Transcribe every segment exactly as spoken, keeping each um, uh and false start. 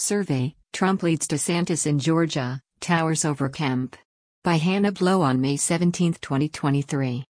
Survey: Trump leads DeSantis in Georgia, towers over Kemp. By Hannah Blow on May seventeenth, twenty twenty-three.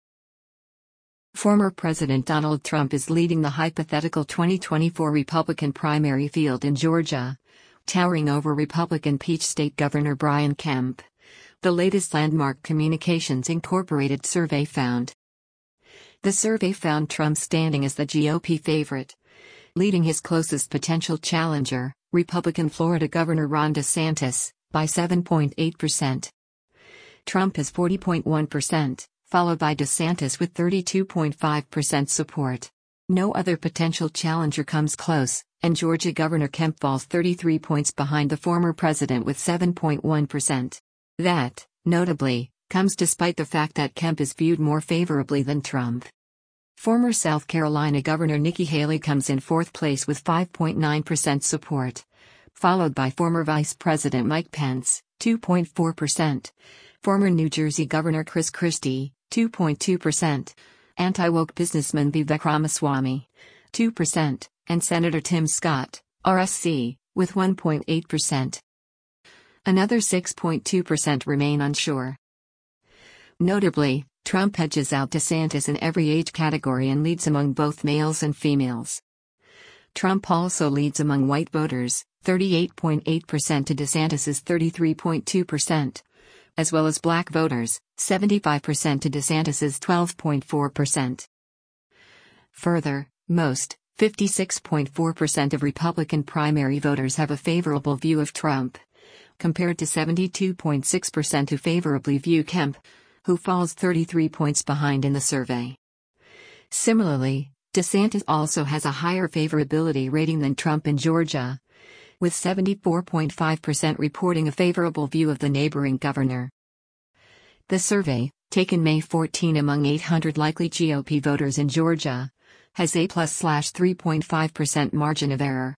Former President Donald Trump is leading the hypothetical twenty twenty-four Republican primary field in Georgia, towering over Republican Peach State Governor Brian Kemp. The latest Landmark Communications Incorporated survey found. The survey found Trump standing as the G O P favorite, leading his closest potential challenger, Republican Florida Governor Ron DeSantis, by seven point eight percent. Trump has forty point one percent, followed by DeSantis with thirty-two point five percent support. No other potential challenger comes close, and Georgia Governor Kemp falls thirty-three points behind the former president with seven point one percent. That, notably, comes despite the fact that Kemp is viewed more favorably than Trump. Former South Carolina Governor Nikki Haley comes in fourth place with five point nine percent support, followed by former Vice President Mike Pence, two point four percent, former New Jersey Governor Chris Christie, two point two percent, anti-woke businessman Vivek Ramaswamy, two percent, and Senator Tim Scott, R S C, with one point eight percent. Another six point two percent remain unsure. Notably, Trump edges out DeSantis in every age category and leads among both males and females. Trump also leads among white voters, thirty-eight point eight percent to DeSantis's thirty-three point two percent, as well as black voters, seventy-five percent to DeSantis's twelve point four percent. Further, most, fifty-six point four percent of Republican primary voters have a favorable view of Trump, compared to seventy-two point six percent who favorably view Kemp, who falls thirty-three points behind in the survey. Similarly, DeSantis also has a higher favorability rating than Trump in Georgia, with seventy-four point five percent reporting a favorable view of the neighboring governor. The survey, taken May fourteenth among eight hundred likely G O P voters in Georgia, has a plus three point five percent margin of error.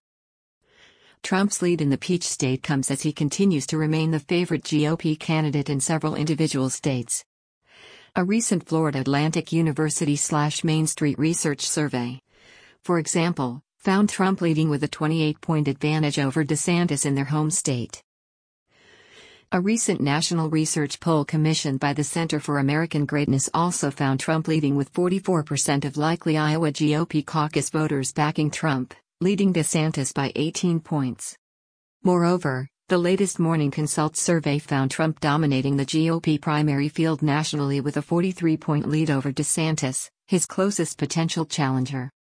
Trump's lead in the Peach State comes as he continues to remain the favorite G O P candidate in several individual states. A recent Florida Atlantic University/Main Street Research survey, for example, found Trump leading with a twenty-eight point advantage over DeSantis in their home state. A recent national research poll commissioned by the Center for American Greatness also found Trump leading with forty-four percent of likely Iowa G O P caucus voters backing Trump, leading DeSantis by eighteen points. Moreover, the latest Morning Consult survey found Trump dominating the G O P primary field nationally with a forty-three point lead over DeSantis, his closest potential challenger.